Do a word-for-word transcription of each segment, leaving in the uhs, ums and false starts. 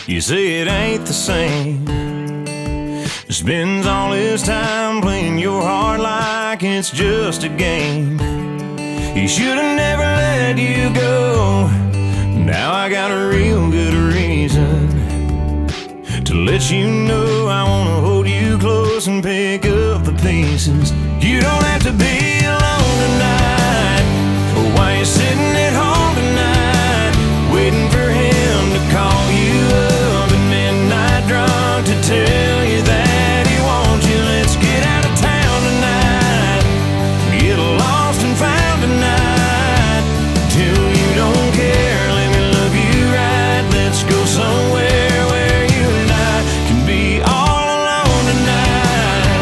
You say it ain't the same. Spends all his time playing your heart like it's just a game. He should've never let you go. Now I got a real good reason to let you know I wanna hold you close and pick up the pieces. You don't have to be alone tonight. Why you sitting at home tonight, waiting for him to call you up at midnight drunk to tell you that he wants you? Let's get out of town tonight, get lost and found tonight, till you don't care. Let me love you right. Let's go somewhere where you and I can be all alone tonight.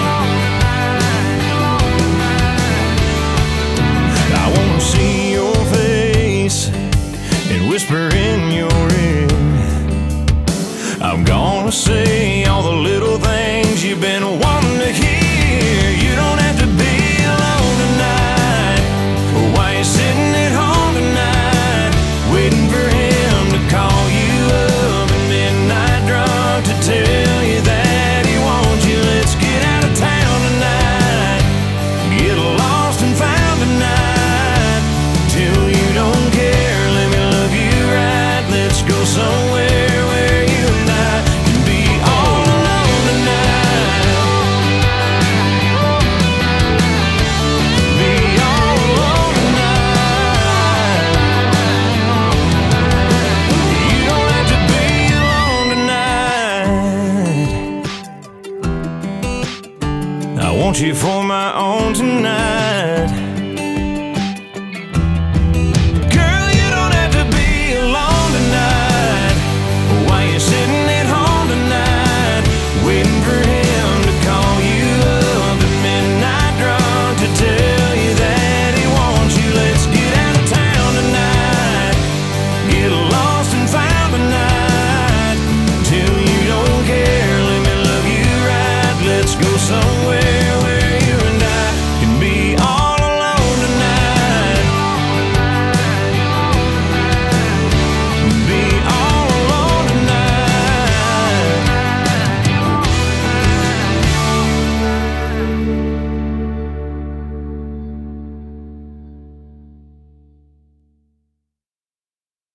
I wanna see your face and whisper in your ear. I'm gonna say all the little things you've been wanting to hear. You don't have to be alone tonight. Why you sitting at home tonight, waiting for him to call you up at midnight drunk to tell you that he wants you? Let's get out of town tonight, get lost and found tonight, till you don't care. Let me love you right. Let's go somewhere where you and I can be all alone tonight. Be all alone tonight. You don't have to be alone tonight. I want you for my